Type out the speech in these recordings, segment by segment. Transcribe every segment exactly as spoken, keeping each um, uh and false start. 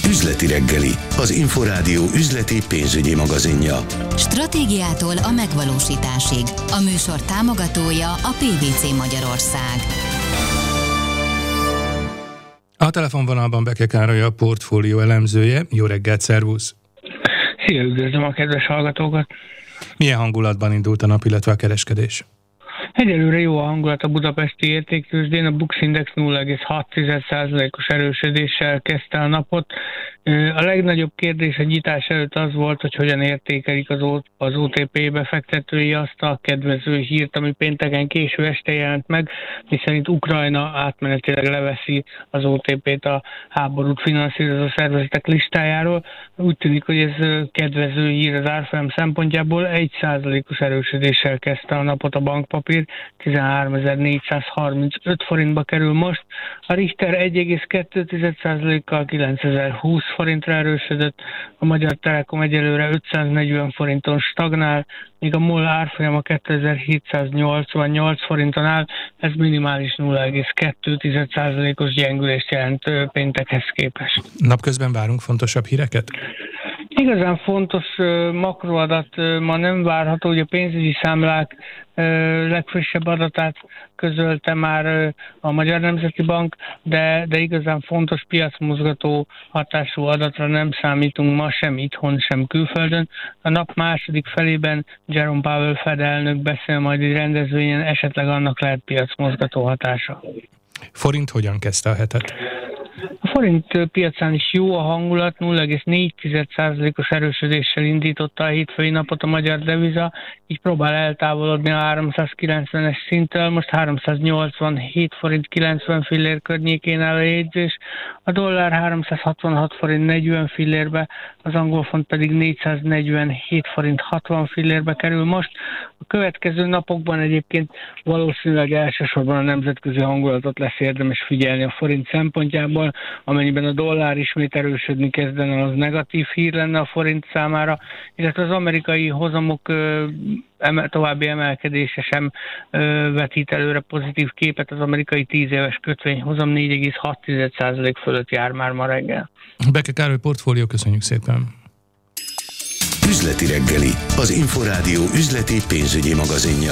Üzleti reggeli, az Inforádió üzleti pénzügyi magazinja. Stratégiától a megvalósításig. A műsor támogatója a pé vé cé Magyarország. A telefonvonalban Beke Károly, a portfólió elemzője. Jó reggelt, szervusz! Szia, üdvözlöm a kedves hallgatókat! Milyen hangulatban indult a nap, illetve a kereskedés? Egyelőre jó a hangulat a budapesti értéktőzsdén, a Bux Index nulla egész hat százalékos erősödéssel kezdte a napot. A legnagyobb kérdés a nyitás előtt az volt, hogy hogyan értékelik az, o- az o té pé befektetői azt a kedvező hírt, ami pénteken késő este jelent meg, miszerint Ukrajna átmenetileg leveszi az o té pét a háborút finanszírozó szervezetek listájáról. Úgy tűnik, hogy ez kedvező hír az árfolyam szempontjából. egy százalékos erősödéssel kezdte a napot a bankpapír, tizenháromezer-négyszázharmincöt forintba kerül most. A Richter egy egész kettő százalékkal kilencezer-húsz forintra erősödött, a Magyar Telekom egyelőre ötszáznegyven forinton stagnál, míg a MOL árfolyama kétezer-hétszáznyolcvannyolc forinton áll, ez minimális nulla egész kettő százalékos gyengülést jelent péntekhez képest. Napközben várunk fontosabb híreket? Igazán fontos makroadat ma nem várható, hogy a pénzügyi számlák legfrissebb adatát közölte már a Magyar Nemzeti Bank, de, de igazán fontos piacmozgató hatású adatra nem számítunk ma sem itthon, sem külföldön. A nap második felében Jerome Powell Fed elnök beszél majd egy rendezvényen, esetleg annak lehet piacmozgató hatása. Forint hogyan kezdte a hetet? A forint piacán is jó a hangulat, nulla egész négy százalékos erősödéssel indította a hétfői napot a magyar deviza, így próbál eltávolodni a háromszázkilencvenes szinttől, most háromszáznyolcvanhét forint kilencven fillér környékén áll a jegyzés, a dollár háromszázhatvanhat forint negyven fillérbe, az angol font pedig négyszáznegyvenhét forint hatvan fillérbe kerül most. A következő napokban egyébként valószínűleg elsősorban a nemzetközi hangulatot lesz érdemes figyelni a forint szempontjából. Amennyiben a dollár ismét erősödni kezdene, az negatív hír lenne a forint számára, illetve az amerikai hozamok ö, emel, további emelkedése sem ö, vetít előre pozitív képet, az amerikai tíz éves kötvényhozam négy egész hat százalék fölött jár már ma reggel. Beke Károly, portfólió, köszönjük szépen! Üzleti reggeli, az Inforádió üzleti pénzügyi magazinja.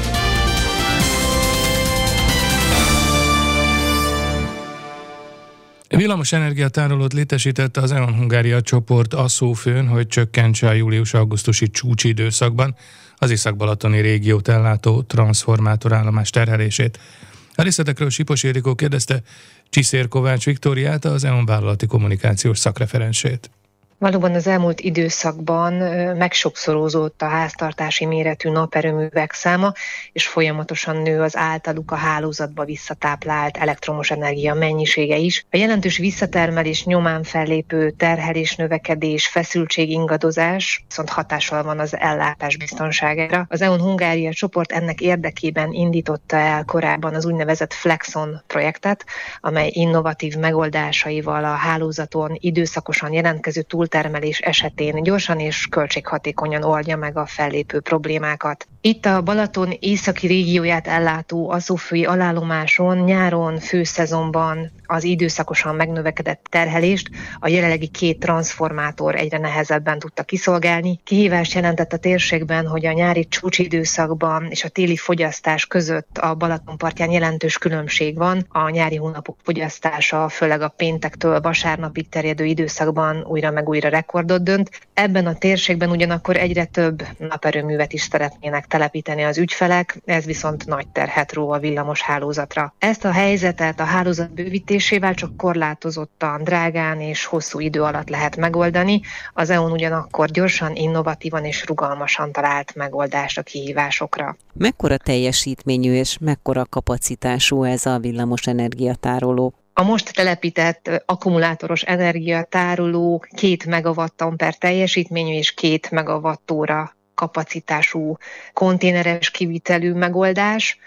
Villamos energiatárolót létesítette az E.ON Hungária csoport a szófőn, hogy csökkentse a július-augusztusi csúcsidőszakban az észak-balatoni régiót ellátó transzformátorállomás terhelését. A részletekről Sipos Ildikó kérdezte Csiszér Kovács Viktóriát, az E.ON vállalati kommunikációs szakreferensét. Valóban az elmúlt időszakban megsokszorozódott a háztartási méretű naperőművek száma, és folyamatosan nő az általuk a hálózatba visszatáplált elektromos energia mennyisége is. A jelentős visszatermelés nyomán fellépő terhelés növekedés, feszültség ingadozás viszont hatással van az ellátás biztonságára. Az E.ON Hungária csoport ennek érdekében indította el korábban az úgynevezett Flexon projektet, amely innovatív megoldásaival a hálózaton időszakosan jelentkező túl termelés esetén gyorsan és költséghatékonyan oldja meg a fellépő problémákat. Itt a Balaton északi régióját ellátó alsófői alállomáson nyáron, főszezonban az időszakosan megnövekedett terhelést a jelenlegi két transzformátor egyre nehezebben tudta kiszolgálni. Kihívást jelentett a térségben, hogy a nyári csúcsidőszakban és a téli fogyasztás között a Balaton partján jelentős különbség van. A nyári hónapok fogyasztása, főleg a péntektől vasárnapig terjedő időszakban újra meg újra rekordot dönt. Ebben a térségben ugyanakkor egyre több naperőművet is szeretnének telepíteni az ügyfelek, ez viszont nagy terhet ró a villamos hálózatra. Ezt a helyzetet a hálózat bővítésével csak korlátozottan, drágán és hosszú idő alatt lehet megoldani. Az E.ON ugyanakkor gyorsan, innovatívan és rugalmasan talált megoldást a kihívásokra. Mekkora teljesítményű és mekkora kapacitású ez a villamos energiatároló? A most telepített akkumulátoros energiatároló két megawattamper teljesítményű és két megawattóra kapacitású konténeres kivitelű megoldás.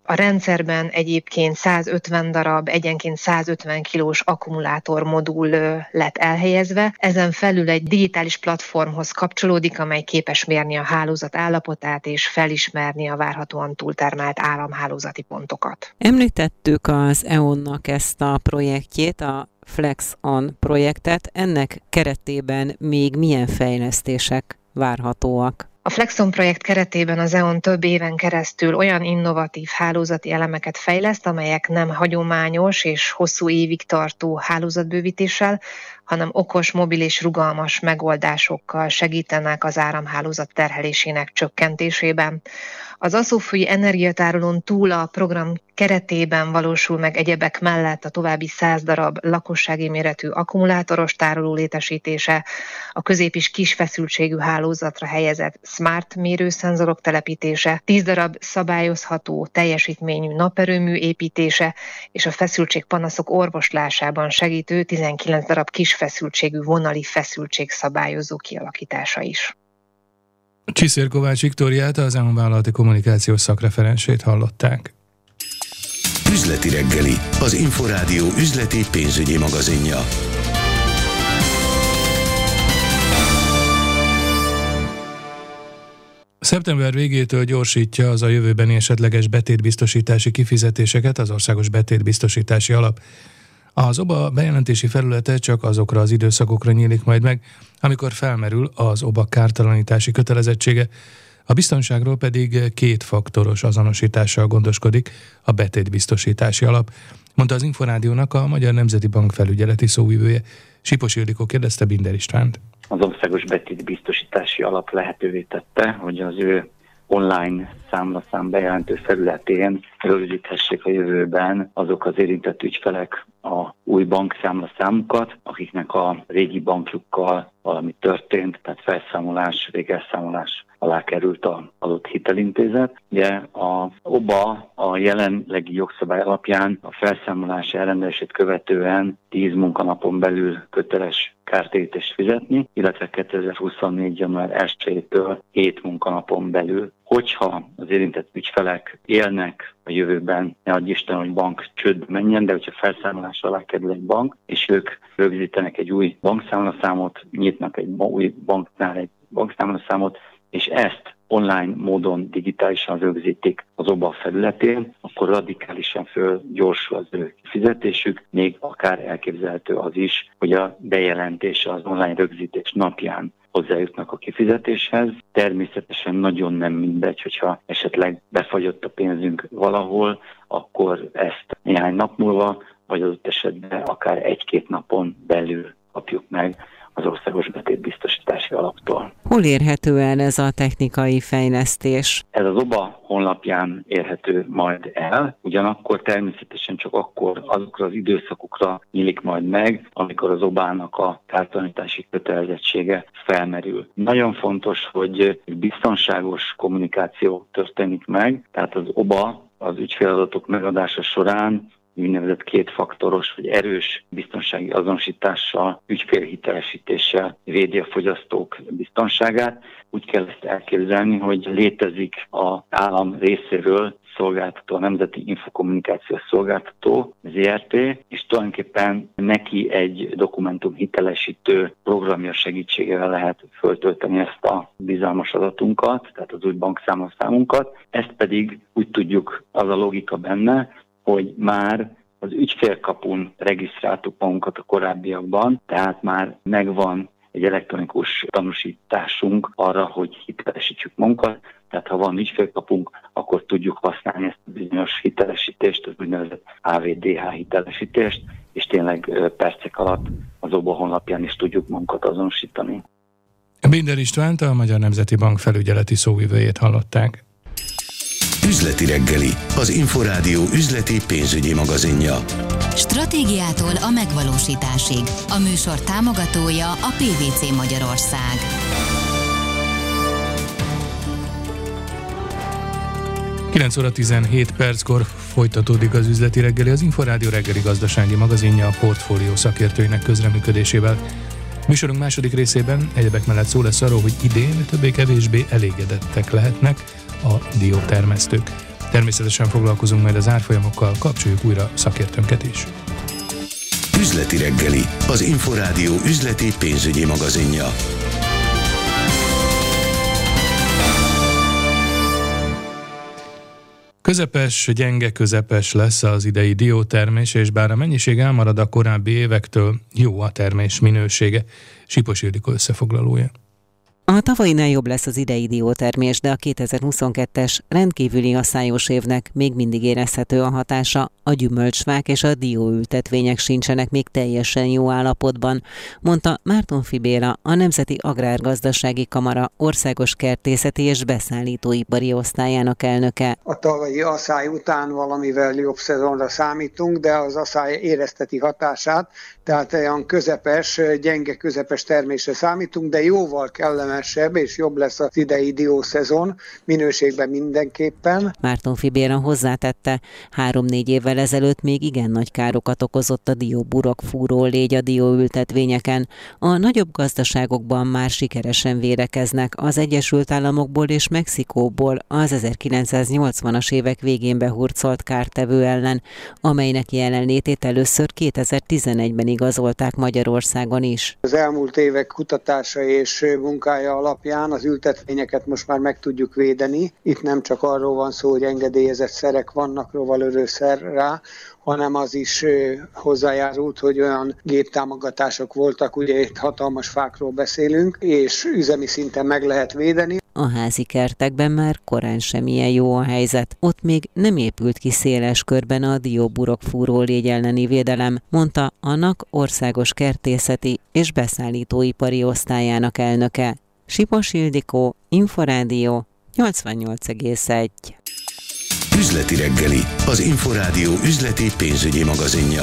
A rendszerben egyébként százötven darab, egyenként százötven kilós akkumulátormodul lett elhelyezve. Ezen felül egy digitális platformhoz kapcsolódik, amely képes mérni a hálózat állapotát és felismerni a várhatóan túltermelt áramhálózati pontokat. Említettük az é o en-nak ezt a projektjét, a FlexOn projektet. Ennek keretében még milyen fejlesztések várhatóak? A FlexOn projekt keretében az é o en több éven keresztül olyan innovatív hálózati elemeket fejleszt, amelyek nem hagyományos és hosszú évig tartó hálózatbővítéssel, hanem okos, mobil és rugalmas megoldásokkal segítenek az áramhálózat terhelésének csökkentésében. Az aszófúi energiatárolón túl a program keretében valósul meg egyebek mellett a további száz darab lakossági méretű akkumulátoros tároló létesítése, a közép- és kis feszültségű hálózatra helyezett smart mérőszenzorok telepítése, tíz darab szabályozható teljesítményű naperőmű építése, és a feszültségpanaszok orvoslásában segítő tizenkilenc darab kis feszültségű vonali feszültségszabályozó kialakítása is. Csiszér Kovács Viktóriát, az é o en vállalati kommunikációs szakreferensét hallották. Üzleti reggeli, az Inforádió üzleti pénzügyi magazinja. Szeptember végétől gyorsítja az a jövőbeni esetleges betétbiztosítási kifizetéseket az Országos Betétbiztosítási Alap. Az o bé á bejelentési felülete csak azokra az időszakokra nyílik majd meg, amikor felmerül az o bé á kártalanítási kötelezettsége, a biztonságról pedig két faktoros azonosítással gondoskodik a Betétbiztosítási Alap, mondta az Inforádiónak a Magyar Nemzeti Bank felügyeleti szóvivője. Sipos Ildikó kérdezte Binder Istvánt. Az Országos Betétbiztosítási Alap lehetővé tette, hogy az ő online számlaszám bejelentő felületén rögzíthessék a jövőben azok az érintett ügyfelek a új bankszámlaszámukat, akiknek a régi bankjukkal valami történt, tehát felszámolás, végelszámolás alá került az adott hitelintézet. Ugye az o bé á a jelenlegi jogszabály alapján a felszámolás elrendelését követően tíz munkanapon belül köteles kártérítést fizetni, illetve kétezer-huszonnégy. január elsejétől hét munkanapon belül. Hogyha az érintett ügyfelek élnek a jövőben, ne adj Isten, hogy bank csődbe menjen, de hogyha felszámolás alá kerül egy bank, és ők rögzítenek egy új bankszámlaszámot, nyitnak egy új banknál egy bankszámlaszámot, és ezt online módon digitálisan rögzítik az o bé á felületén, akkor radikálisan fölgyorsul az ő fizetésük, még akár elképzelhető az is, hogy a bejelentése az online rögzítés napján hozzájutnak a kifizetéshez. Természetesen nagyon nem mindegy, hogyha esetleg befagyott a pénzünk valahol, akkor ezt néhány nap múlva, vagy adott esetben akár egy-két napon belül kapjuk meg az Országos Betétbiztosítási Alaptól. Hol érhető el ez a technikai fejlesztés? Ez az o bé á honlapján érhető majd el, ugyanakkor természetesen csak akkor azokra az időszakokra nyílik majd meg, amikor az o bé á-nak a kártalanítási kötelezettsége felmerül. Nagyon fontos, hogy biztonságos kommunikáció történik meg, tehát az o bé á az ügyféladatok megadása során úgynevezett kétfaktoros vagy erős biztonsági azonosítással, ügyfélhitelesítéssel védi a fogyasztók biztonságát. Úgy kell ezt elképzelni, hogy létezik az állam részéről szolgáltató, a Nemzeti Infokommunikációs Szolgáltató, zé er té, és tulajdonképpen neki egy dokumentum hitelesítő programja segítségével lehet föltölteni ezt a bizalmas adatunkat, tehát az új bankszámlaszámunkat. Ezt pedig úgy tudjuk, az a logika benne, hogy már az ügyfélkapun regisztráltuk magunkat a korábbiakban, tehát már megvan egy elektronikus tanúsításunk arra, hogy hitelesítsük magunkat. Tehát ha van ügyfélkapunk, akkor tudjuk használni ezt a bizonyos hitelesítést, az úgynevezett á vé dé há hitelesítést, és tényleg percek alatt az o bé á honlapján is tudjuk magunkat azonosítani. Binder Istvánt, a Magyar Nemzeti Bank felügyeleti szóvivőjét hallották. Üzleti reggeli, az Inforádió üzleti pénzügyi magazinja. Stratégiától a megvalósításig. A műsor támogatója a pé vé cé Magyarország. kilenc óra tizenhét perckor folytatódik az üzleti reggeli, az Inforádió reggeli gazdasági magazinja a portfólió szakértőinek közreműködésével. Műsorunk második részében egyebek mellett szó lesz arról, hogy idén többé-kevésbé elégedettek lehetnek a diótermesztők. Természetesen foglalkozunk majd az árfolyamokkal, kapcsoljuk újra szakértőnket is. Üzleti reggeli, az Inforádió üzleti pénzügyi magazinja. Közepes, gyenge közepes lesz az idei diótermés, és bár a mennyiség elmarad a korábbi évektől, jó a termés minősége. Sipos Ildikó összefoglalója. A tavainál jobb lesz az idei diótermés, de a kétezer-huszonkettes rendkívüli asszályos évnek még mindig érezhető a hatása. A gyümölcsfák és a dióültetvények sincsenek még teljesen jó állapotban, mondta Mártonffy Béla, a Nemzeti Agrárgazdasági Kamara országos kertészeti és beszállítóipari osztályának elnöke. A tavalyi asszály után valamivel jobb szezonra számítunk, de az asszály érezteti hatását, tehát olyan közepes, gyenge közepes termésre számítunk, de jóval kellemesebb és jobb lesz az idei diószezon, minőségben mindenképpen. Mártonffy Béla hozzátette, három-négy évvel ezelőtt még igen nagy károkat okozott a dióburok fúró légy a dióültetvényeken. A nagyobb gazdaságokban már sikeresen védekeznek, az Egyesült Államokból és Mexikóból az ezerkilencszáznyolcvanas évek végén behurcolt kártevő ellen, amelynek jelenlétét először kétezer-tizenegyben igazolták Magyarországon is. Az elmúlt évek kutatása és munkája alapján az ültetvényeket most már meg tudjuk védeni. Itt nem csak arról van szó, hogy engedélyezett szerek vannak, rovalörőszer rá, hanem az is hozzájárult, hogy olyan géptámogatások voltak, ugye itt hatalmas fákról beszélünk, és üzemi szinten meg lehet védeni. A házi kertekben már korán sem ilyen jó a helyzet. Ott még nem épült ki széles körben a dióburok fúró légy elleni védelem, mondta annak országos kertészeti és beszállítóipari osztályának elnöke. Sipos Ildikó, Inforádió, nyolcvannyolc egész egy. Üzleti reggeli, az Inforádió üzleti pénzügyi magazinja.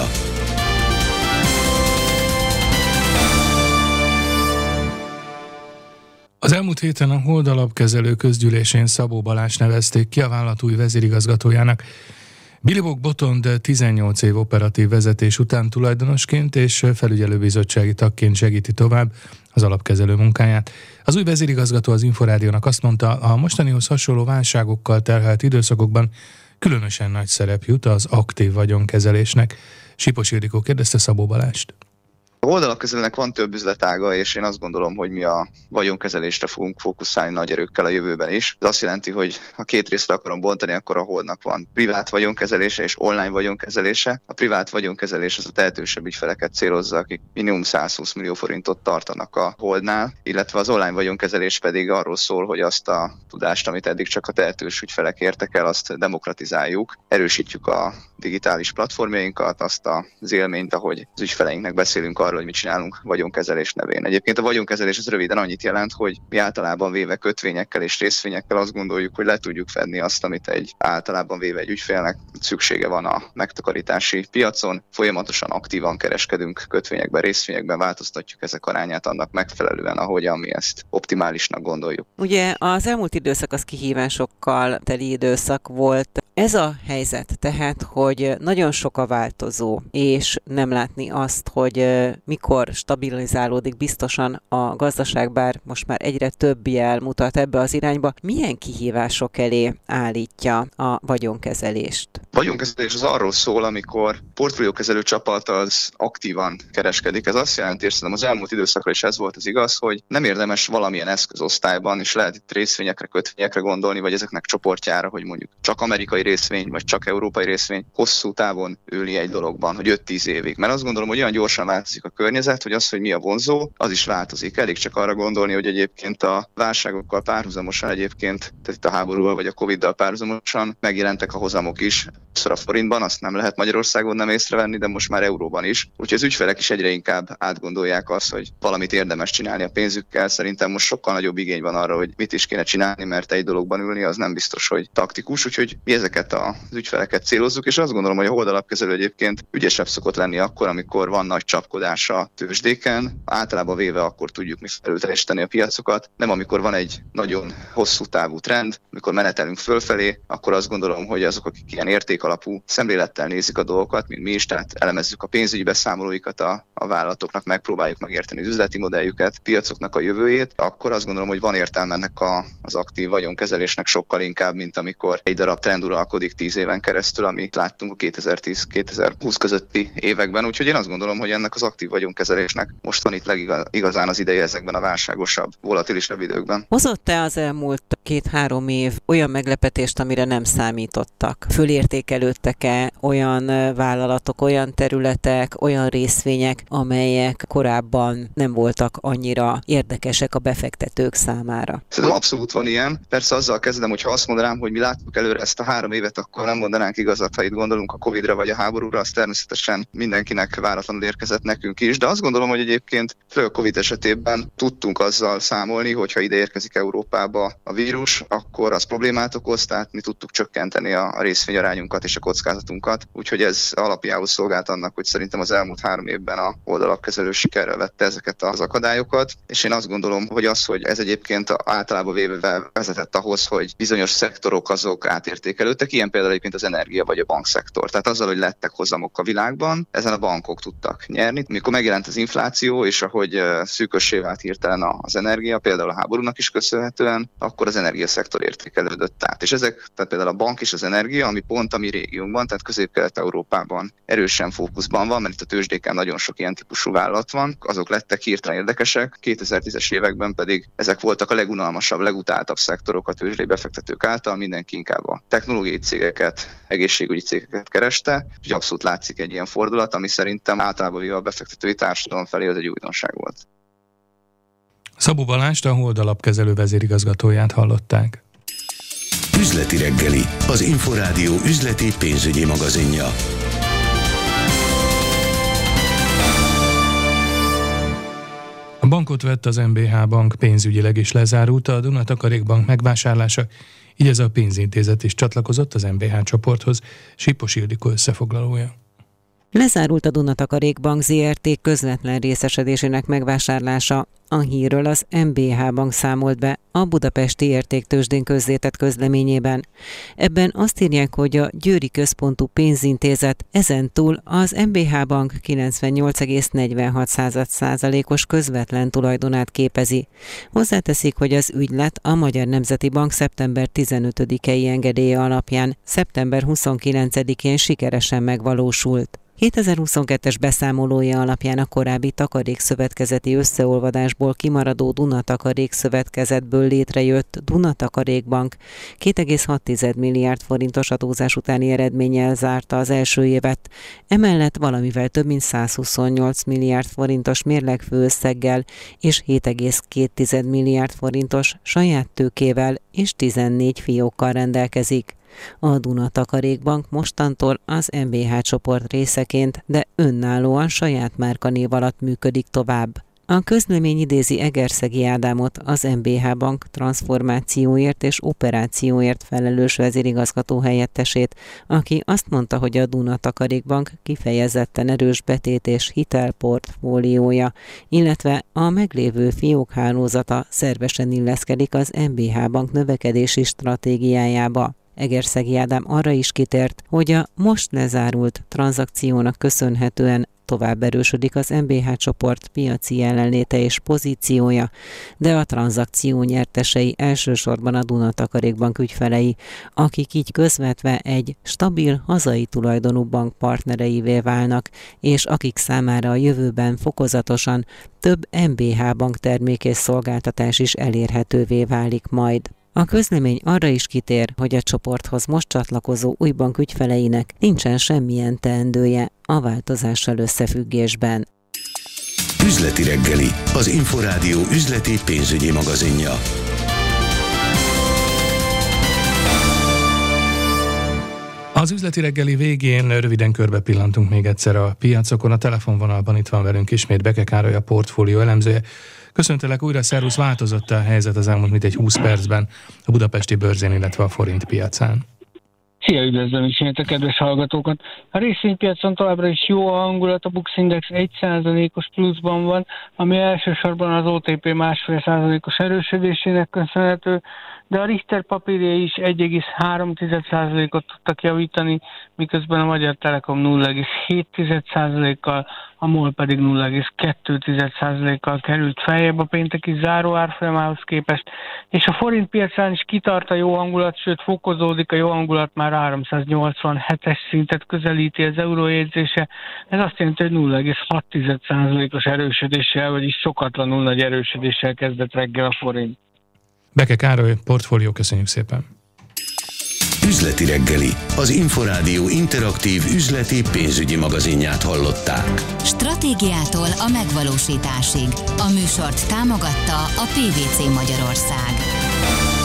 Az elmúlt héten a Hold alapkezelő közgyűlésén Szabó Balást nevezték ki a vállalat új vezérigazgatójának. Bilibok Botond tizennyolc év operatív vezetés után tulajdonosként és felügyelőbizottsági tagként segíti tovább az alapkezelő munkáját. Az új vezérigazgató az Inforádiónak azt mondta, a mostanihoz hasonló válságokkal terhelt időszakokban különösen nagy szerep jut az aktív vagyonkezelésnek. Sipos Ildikó kérdezte Szabó Balást. A Hold alapkezelőnek van több üzletága, és én azt gondolom, hogy mi a vagyonkezelésre fogunk fókuszálni nagy erőkkel a jövőben is. Ez azt jelenti, hogy ha két részre akarom bontani, akkor a Holdnak van privát vagyonkezelése és online vagyonkezelése. A privát vagyonkezelés az a tehetősebb ügyfeleket célozza, akik minimum százhúsz millió forintot tartanak a Holdnál, illetve az online vagyonkezelés pedig arról szól, hogy azt a tudást, amit eddig csak a tehetős ügyfelek értek el, azt demokratizáljuk, erősítjük a digitális platformjainkat, azt az élményt, ahogy az ügyfeleinknek beszélünk arról, hogy mit csinálunk vagyonkezelés nevén. Egyébként a vagyonkezelés az röviden annyit jelent, hogy mi általában véve kötvényekkel és részvényekkel azt gondoljuk, hogy le tudjuk fedni azt, amit egy általában véve egy ügyfélnek szüksége van a megtakarítási piacon. Folyamatosan aktívan kereskedünk kötvényekben, részvényekben, változtatjuk ezek arányát annak megfelelően, ahogyan mi ezt optimálisnak gondoljuk. Ugye az elmúlt időszak az kihívásokkal teli időszak volt. Ez a helyzet tehát, hogy nagyon sok a változó, és nem látni azt, hogy mikor stabilizálódik biztosan a gazdaság, bár most már egyre több jel mutat ebbe az irányba. Milyen kihívások elé állítja a vagyonkezelést? A vagyonkezelés az arról szól, amikor portfóliókezelő csapat az aktívan kereskedik. Ez azt jelenti, és szerintem az elmúlt időszakra is ez volt az igaz, hogy nem érdemes valamilyen eszközosztályban, és lehet itt részvényekre, kötvényekre gondolni, vagy ezeknek csoportjára, hogy mondjuk csak amerikai részvény, vagy csak európai részvény hosszú távon ülni egy dologban, hogy öt-tíz évig. Mert azt gondolom, hogy olyan gyorsan változik a környezet, hogy az, hogy mi a vonzó, az is változik. Elég csak arra gondolni, hogy egyébként a válságokkal párhuzamosan egyébként, tehát itt a háborúval vagy a Coviddal párhuzamosan megjelentek a hozamok is. Szor a forintban, azt nem lehet Magyarországon nem észrevenni, de most már euróban is. Úgyhogy az ügyfelek is egyre inkább átgondolják azt, hogy valamit érdemes csinálni a pénzükkel. Szerintem most sokkal nagyobb igény van arra, hogy mit is kéne csinálni, mert egy dologban ülni az nem biztos, hogy taktikus. Úgyhogy mi ezeket az ügyfeleket célozzuk, és azt gondolom, hogy a Hold alapkezelő egyébként ügyesebb szokott lenni akkor, amikor van nagy csapkodás likviditás a tőzsdéken. Általában véve akkor tudjuk mi felülteljesíteni a piacokat. Nem amikor van egy nagyon hosszú távú trend, amikor menetelünk fölfelé, akkor azt gondolom, hogy azok, akik ilyen értékalapú szemlélettel nézik a dolgokat, mint mi is, tehát elemezzük a pénzügyi beszámolóikat a, a vállalatoknak, megpróbáljuk megérteni az üzleti modelljüket, piacoknak a jövőjét, akkor azt gondolom, hogy van értelme ennek a, az aktív vagyonkezelésnek sokkal inkább, mint amikor egy darab trend uralkodik tíz éven keresztül, amit láttunk a kétezer-tíz-kétezer-húsz közötti években. Úgyhogy én azt gondolom, hogy ennek az aktív vagyonkezelésnek most van itt legigazán az ideje ezekben a válságosabb, volatilisebb időkben. Hozott-e az elmúlt két-három év olyan meglepetést, amire nem számítottak? Fölértékelődtek-e olyan vállalatok, olyan területek, olyan részvények, amelyek korábban nem voltak annyira érdekesek a befektetők számára? Szerintem abszolút van ilyen. Persze azzal kezdem, hogy ha azt mondanám, hogy mi láttuk előre ezt a három évet, akkor nem mondanánk igazat, ha itt gondolunk a Covidra vagy a háborúra, az természetesen mindenkinek váratlanul érkezett, nekünk is, de azt gondolom, hogy egyébként főleg a Covid esetében tudtunk azzal számolni, hogyha ide érkezik Európába a vírus, akkor az problémát okoz, tehát mi tudtuk csökkenteni a, a részvényarányunkat és a kockázatunkat, úgyhogy ez alapjául szolgált annak, hogy szerintem az elmúlt három évben a oldalapkezelő sikerrel vette ezeket az akadályokat, és én azt gondolom, hogy az, hogy ez egyébként általában véve vezetett ahhoz, hogy bizonyos szektorok azok átértékelődtek, ilyen például egyébként az energia vagy a bankszektor. Tehát azzal, hogy lettek hozamok a világban, ezen a bankok tudtak nyerni. Mikor megjelent az infláció, és ahogy szűkössé vált hirtelen az energia, például a háborúnak is köszönhetően, akkor az energiaszektor értékelődött át. És ezek, tehát például a bank és az energia, ami pont a mi régiónkban, tehát Közép-Kelet-Európában erősen fókuszban van, mert itt a tőzsdéken nagyon sok ilyen típusú vállalat van, azok lettek hirtelen érdekesek, kétezer-tízes években pedig ezek voltak a legunalmasabb, legutáltabb szektorok a tőzsdei befektetők által, mindenki inkább a technológiai cégeket, egészségügyi cégeket kereste, és abszolút látszik egy ilyen fordulat, ami szerintem általában a befektetői társadalom felé az egy újdonság volt. Szabó Balást, a Hold alapkezelő vezérigazgatóját hallották. Üzleti reggeli, az Inforádió üzleti pénzügyi magazinja. A bankot vett az em bé há Bank, pénzügyileg is lezárult a Duna Takarék Bank megvásárlása, így ez a pénzintézet is csatlakozott az em bé há csoporthoz. Sipos Ildikó összefoglalója. Lezárult a Duna Takarék Bank zé er té közvetlen részesedésének megvásárlása. A hírről az em bé há Bank számolt be a Budapesti Értéktőzsdén közzétett közleményében. Ebben azt írják, hogy a Győri Központú Pénzintézet ezentúl az em bé há Bank kilencvennyolc egész negyvenhat százalékos közvetlen tulajdonát képezi. Hozzáteszik, hogy az ügylet a Magyar Nemzeti Bank szeptember tizenötödikei engedélye alapján szeptember huszonkilencedikén sikeresen megvalósult. kétezer-huszonkettes beszámolója alapján a korábbi takarékszövetkezeti összeolvadásból kimaradó Duna Takarékszövetkezetből létrejött Duna Takarék Bank két egész hat milliárd forintos adózás utáni eredménnyel zárta az első évet, emellett valamivel több mint százhuszonnyolc milliárd forintos mérlegfőösszeggel és hét egész két milliárd forintos saját tőkével és tizennégy fiókkal rendelkezik. A Duna Takarék Bank mostantól az em bé há csoport részeként, de önállóan saját márkanév alatt működik tovább. A közlemény idézi Egerszegi Ádámot, az em bé há Bank transformációért és operációért felelős vezérigazgató helyettesét, aki azt mondta, hogy a Duna Takarék Bank kifejezetten erős betét és hitelportfóliója, illetve a meglévő fiókhálózata szervesen illeszkedik az em bé há Bank növekedési stratégiájába. Egerszegi Ádám arra is kitért, hogy a most lezárult tranzakciónak köszönhetően tovább erősödik az em bé há csoport piaci jelenléte és pozíciója, de a tranzakció nyertesei elsősorban a Duna Takarék Bank ügyfelei, akik így közvetve egy stabil hazai tulajdonú bank partnereivé válnak, és akik számára a jövőben fokozatosan több em bé há Bank termék és szolgáltatás is elérhetővé válik majd. A közlemény arra is kitér, hogy a csoporthoz most csatlakozó új bank ügyfeleinek nincsen semmilyen teendője a változással összefüggésben. Üzleti reggeli, az Inforádió üzleti pénzügyi magazinja. Az üzleti reggeli végén röviden körbe pillantunk még egyszer a piacokon. A telefonvonalban itt van velünk ismét Beke Károly, a portfólió elemzője. Köszöntelek újra, szervusz, változott a helyzet az elmúlt mintegy húsz percben a budapesti bőrzén, illetve a forint piacán? Szia, üdvözlöm is a kedves hallgatókat! A részvénypiacon továbbra is jó a hangulat, a Bux Index egy százalékos pluszban van, ami elsősorban az o té pé másfél százalékos erősödésének köszönhető, de a Richter papírjai is egy egész három százalékot tudtak javítani, miközben a Magyar Telekom nulla egész hét százalékkal, a MOL pedig nulla egész kettő százalékkal került feljebb a pénteki záró árfolyamához képest, és a forint piacán is kitart a jó hangulat, sőt fokozódik a jó hangulat, már háromszáznyolcvanhetes szintet közelíti az eurójegyzése. Ez azt jelenti, hogy nulla egész hat százalékos erősödéssel, vagyis szokatlanul nagy erősödéssel kezdett reggel a forint. Beke Károly, Portfólió, köszönjük szépen! Üzleti reggeli, az Inforádió interaktív üzleti pénzügyi magazinját hallották. Stratégiától a megvalósításig. A műsort támogatta a pé vé cé Magyarország.